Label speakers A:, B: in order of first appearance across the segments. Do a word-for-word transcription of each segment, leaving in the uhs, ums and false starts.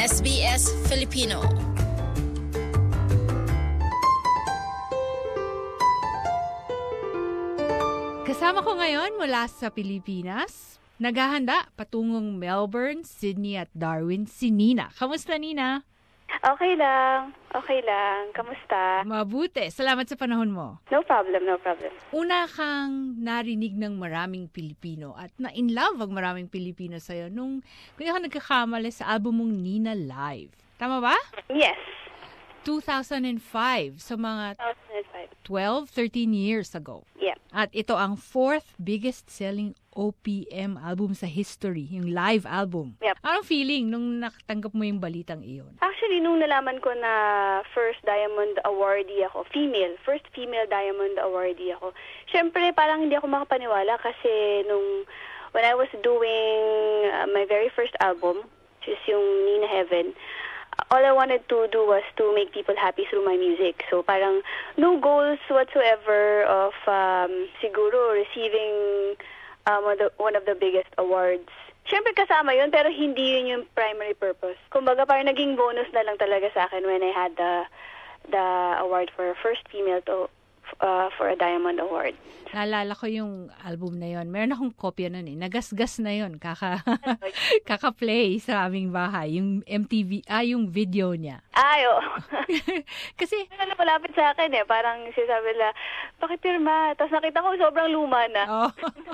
A: S B S Filipino.
B: Kasama ko ngayon mula sa Pilipinas, naghahanda patungong Melbourne, Sydney at Darwin, si Nina. Kamusta, Nina?
C: Okay lang. Okay lang. Kamusta?
B: Mabuti. Salamat sa panahon mo.
C: No problem, no problem.
B: Una kang narinig ng maraming Pilipino at na-in love ang maraming Pilipino sa'yo nung kung ako nagkakamali sa album mong Nina Live. Tama ba?
C: Yes.
B: two thousand five. So mga
C: two thousand five.
B: twelve, thirteen years ago.
C: Yeah.
B: At ito ang fourth biggest selling O P M album sa history, yung live album.
C: Yep.
B: Anong feeling nung nakatanggap mo yung balitang iyon?
C: Actually, nung nalaman ko na first Diamond Awardee ako, female, first female Diamond Awardee ako, syempre parang hindi ako makapaniwala kasi nung when I was doing uh, my very first album, which is yung Nina Heaven, all I wanted to do was to make people happy through my music. So parang no goals whatsoever of um, siguro receiving um, one, of the, one of the biggest awards. Siyempre kasama yun, pero hindi yun yung primary purpose. Kumbaga parang naging bonus na lang talaga sa akin when I had the the award for first female to uh, for a Diamond Award.
B: Naalala ko yung album na yon. Meron akong kopya nun eh. Nagasgas na yon. Kaka, kaka-play sa aming bahay. Yung M T V, ah, yung video niya.
C: Ayo.
B: Kasi,
C: ano malapit sa akin eh. Parang sinasabi nila, pakipirma. Tapos nakita ko sobrang luma na.
B: Oh.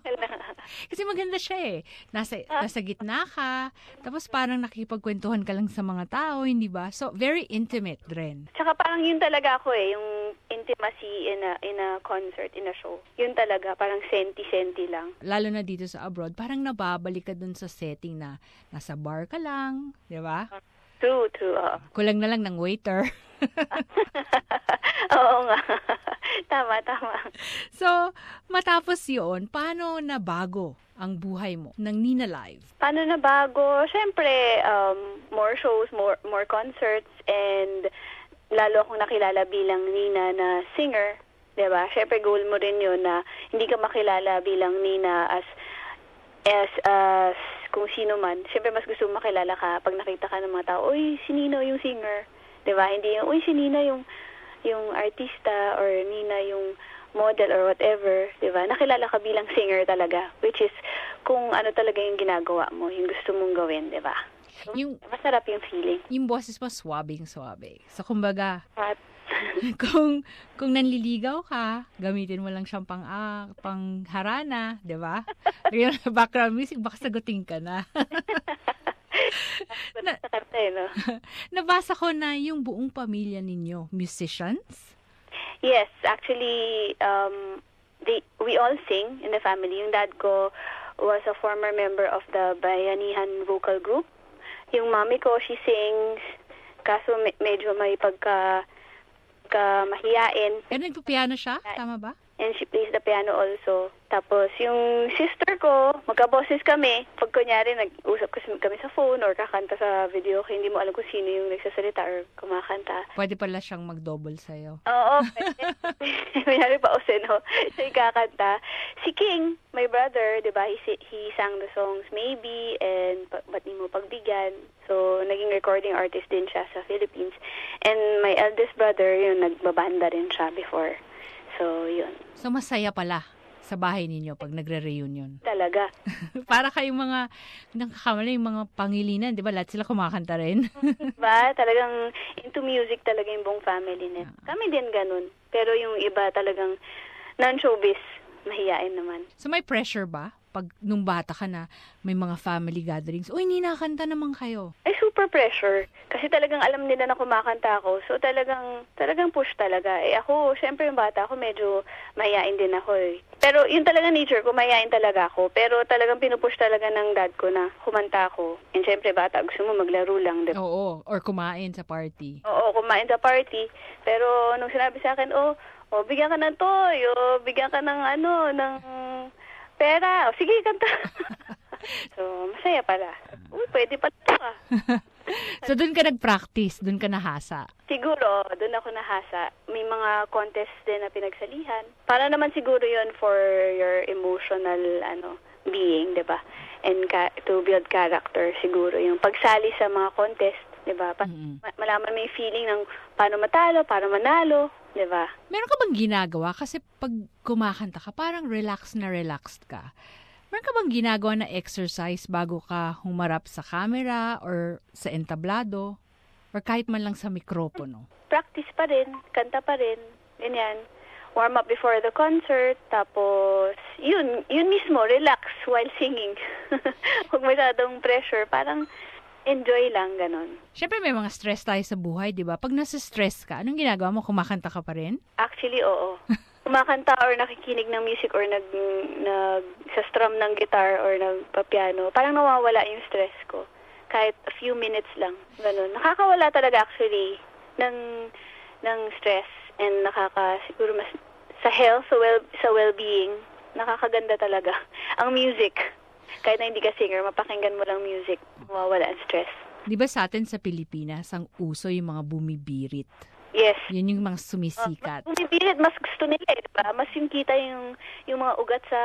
B: Kasi maganda siya eh. Nasa, nasa gitna ka. Tapos parang nakikipagkwentuhan ka lang sa mga tao, hindi ba? So, very intimate rin.
C: Tsaka parang yun talaga ako eh. Yung intimacy in a, in a concert, in a show. Yun talaga, parang senti-senti lang.
B: Lalo na dito sa abroad, parang nababalik ka dun sa setting na nasa bar ka lang, di ba?
C: True, true. Uh.
B: Kulang na lang ng waiter.
C: Oo nga. Tama, tama.
B: So, matapos yun, paano nabago ang buhay mo ng Nina Live?
C: Paano nabago? Siyempre, um, more shows, more more concerts, and lalo akong nakilala bilang Nina na singer. Diba? Siyempre, goal mo rin yun na hindi ka makilala bilang Nina as, as, as kung sino man. Siyempre, mas gusto mo makilala ka pag nakita ka ng mga tao, uy, si Nina yung singer. Diba? Hindi yung, uy, si Nina yung, yung artista or Nina yung model or whatever. Diba? Nakilala ka bilang singer talaga. Which is, kung ano talaga yung ginagawa mo, yung gusto mong gawin. Diba? So,
B: yung,
C: masarap yung feeling.
B: Yung boses mo, swabing-swabe. So, kumbaga,
C: At,
B: kung kung nanliligaw ka, gamitin mo lang siyang pang ah, pang harana, 'di ba? Yung background music baka sagutin ka na. na
C: no?
B: Nabasa ko na yung buong pamilya ninyo, musicians?
C: Yes, actually um they we all sing in the family. Yung dad ko was a former member of the Bayanihan vocal group. Yung mommy ko, she sings, kaso me- medyo may pagka ka mahiyain.
B: Pero nagpo-piano siya? Tama ba?
C: And she plays the piano also. Tapos, yung sister ko, magka-boses kami. Pag kunyari, nag-usap kasi kami sa phone or kakanta sa video, kaya hindi mo alam kung sino yung nagsasalita or kumakanta.
B: Pwede pala siyang mag-double sa'yo.
C: Oo, pwede. Kunyari pa o no? Siya yung kakanta. Si King, my brother, di ba, he, he sang the songs Maybe and Ba't Di Mo Pagbigyan. So, naging recording artist din siya sa Philippines. And my eldest brother, yun, nagbabanda rin siya before. So, yun.
B: So, masaya pala sa bahay ninyo pag nagre-reunion.
C: Talaga.
B: Para kayong mga, nakakamala yung mga pangilinan, di ba? Lahat sila kumakanta rin.
C: Diba? Talagang into music talaga yung buong family net. Kami din ganun. Pero yung iba talagang non-showbiz, mahiyain naman.
B: So, may pressure ba? Pag nung bata ka na, may mga family gatherings, uy, Nina, kanta naman kayo.
C: Ay, super pressure. Kasi talagang alam nila na kumakanta ako. So, talagang, talagang push talaga. Eh, ako, syempre yung bata ako, medyo mahiyain din ako eh. Pero, yun talaga nature ko, mahiyain talaga ako. Pero, talagang pinupush talaga ng dad ko na kumanta ako. And syempre, bata, gusto mo maglaro lang. Diba?
B: Oo, or kumain sa party.
C: Oo, kumain sa party. Pero, nung sinabi sa akin, oh, oh bigyan ka ng toy, oh, bigyan ka ng ano, ng pera. O, sige, kanta. So, masaya pala. Uy, pwede pala ka.
B: So, doon ka nag-practice? Doon ka nahasa?
C: Siguro, doon ako nahasa. May mga contest din na pinagsalihan. Para naman siguro yon for your emotional ano being, di ba? And ka- to build character siguro. Yung pagsali sa mga contest, Diba? Pa-
B: Mm-mm.
C: ma- malaman mo yung feeling ng paano matalo, paano manalo. Diba?
B: Meron ka bang ginagawa? Kasi pag kumakanta ka, parang relax na relaxed ka. Meron ka bang ginagawa na exercise bago ka humarap sa camera or sa entablado? Or kahit man lang sa mikropono?
C: Practice pa rin, kanta pa rin, ganyan. Warm up before the concert, tapos yun, yun mismo, relax while singing. Huwag masyadong pressure, parang enjoy lang, ganon.
B: Syempre may mga stress tayo sa buhay, di ba? Pag nasa stress ka, anong ginagawa mo? Kumakanta ka pa rin?
C: Actually, oo. Kumakanta or nakikinig ng music or nag, nag sa strum ng guitar or nagpa-piano, parang nawawala yung stress ko. Kahit a few minutes lang, ganon. Nakakawala talaga actually ng ng stress and nakaka siguro mas sa health, sa well sa well-being, nakakaganda talaga ang music. Kahit na hindi ka singer, mapakinggan mo lang music, mawawala ang stress.
B: Di ba sa atin sa Pilipinas, ang uso yung mga bumibirit?
C: Yes.
B: Yun yung mga sumisikat.
C: Uh, bumibirit, mas gusto nila eh, diba? Mas yung kita yung, yung mga ugat sa...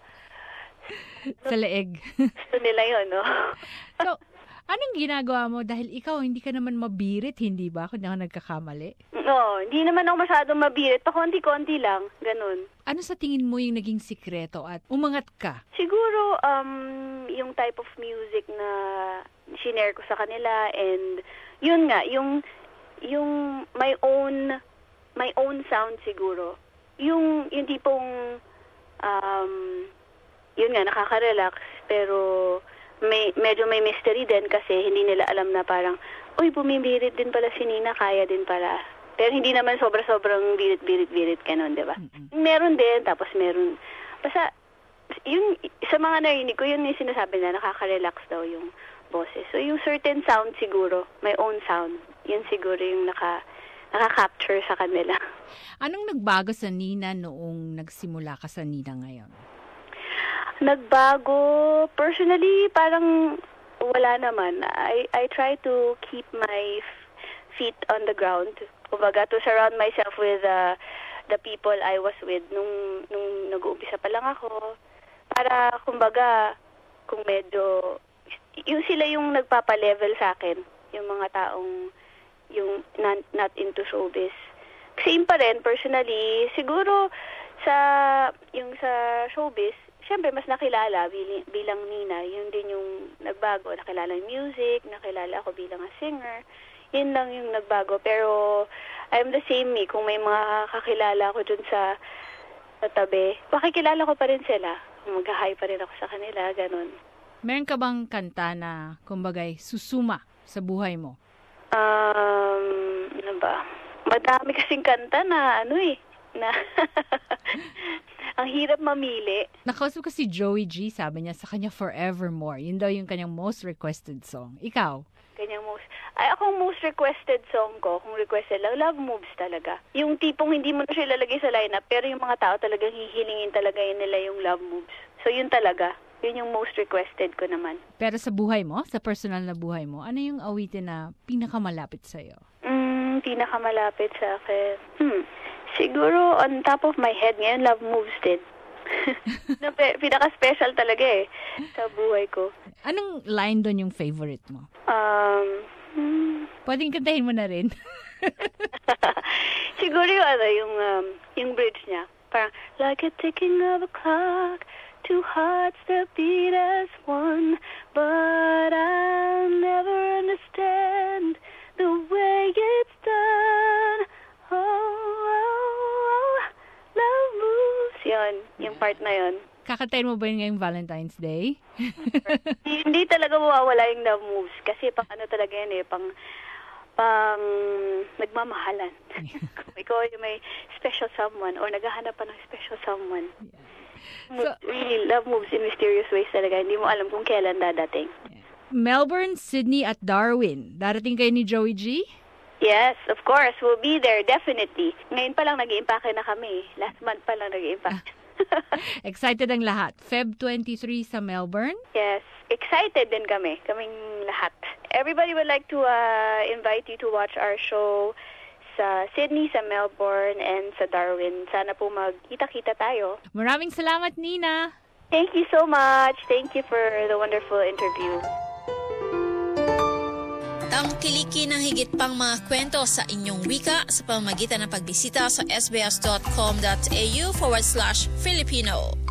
B: sa leeg.
C: Gusto nila yun, no?
B: So, anong ginagawa mo? Dahil ikaw, hindi ka naman mabirit, hindi ba? Kung ako nagkakamali.
C: No, hindi naman ako masyadong mabirit. Pa-konti-konti lang, ganun.
B: Ano sa tingin mo yung naging sikreto at umangat ka?
C: Siguro, um, yung type of music na shinare ko sa kanila and yun nga, yung yung my own my own sound siguro. Yung yung tipong um yun nga nakaka-relax pero may medyo may mystery din kasi hindi nila alam na parang uy bumibirit din pala si Nina, kaya din pala. Pero hindi naman sobra-sobrang birit-birit-birit kanon, 'di ba? Mm-hmm. Meron din tapos meron basta yung sa mga narinig ko yun yung sinasabi na nakaka-relax daw yung boses. So yung certain sound siguro, my own sound, yun siguro yung naka naka-capture sa kanila.
B: Anong nagbago sa Nina noong nagsimula ka sa Nina ngayon?
C: Nagbago, personally, parang wala naman. I I try to keep my feet on the ground. Kumbaga, to surround myself with uh, the people I was with nung nung nag-uumpisa pa lang ako. Para, kumbaga, kung medyo yung sila yung nagpapa-level sa akin, yung mga taong yung not, not into showbiz. Same pa rin, personally, siguro sa yung sa showbiz, syempre mas nakilala bilang, bilang Nina, yun din yung nagbago. Nakilala yung music, nakilala ako bilang a singer. Yun lang yung nagbago. Pero I'm the same me. Kung may mga kakilala ko dun sa, sa tabi, pakikilala ko pa rin sila. Mag-hi pa rin ako sa kanila, ganun.
B: Meron ka bang kanta na, kumbagay, susuma sa buhay mo?
C: Um, ano ba? Madami kasing kanta na, ano eh, na, ang hirap mamili.
B: Nakausap ko si Joey G, sabi niya, sa kanya Forevermore. Yun daw yung kanyang most requested song. Ikaw?
C: Kanyang most, ay akong most requested song ko, kung requested lang, Love Moves talaga. Yung tipong hindi mo na siya ilalagay sa lineup, pero yung mga tao talagang hihilingin talaga yun nila yung Love Moves. So yun talaga. Yun yung most requested ko naman.
B: Pero sa buhay mo, sa personal na buhay mo, ano yung awitin na pinakamalapit sa'yo?
C: Mm, pinakamalapit sa akin? Hmm, siguro on top of my head ngayon, Love Moves din. na, pinaka-special talaga eh, sa buhay ko.
B: Anong line doon yung favorite mo?
C: Um, hmm.
B: Pwedeng kantahin mo na rin.
C: Siguro yung ano, yung, um, yung bridge niya. Parang, like a ticking of a clock, two hearts that beat as one, but I'll never understand the way it's done. Oh, oh, oh, love moves. Yun, yung part na yun.
B: Kakantayin mo ba yun ngayong Valentine's Day?
C: Hindi talaga mawawala yung love moves. Kasi pang ano talaga yan eh, pang pang nagmamahalan. Kung ikaw yung may special someone or naghahanap pa ng special someone.
B: Yeah.
C: So, really, love moves in mysterious ways talaga. Hindi mo alam kung kailan dadating.
B: Yeah. Melbourne, Sydney at Darwin. Darating kayo ni Joey G?
C: Yes, of course. We'll be there, definitely. Ngayon pa lang nag-iimpake na kami. Last month pa lang nag-iimpake.
B: Excited ang lahat. February twenty-three sa Melbourne?
C: Yes. Excited din kami. Kaming lahat. Everybody would like to uh, invite you to watch our show sa Sydney, sa Melbourne, and sa Darwin. Sana po magkita-kita tayo.
B: Maraming salamat, Nina.
C: Thank you so much. Thank you for the wonderful interview.
A: tangkilikin ng higit pang mga kwento sa inyong wika sa pamamagitan ng pagbisita sa sbs.com.au forward slash Filipino.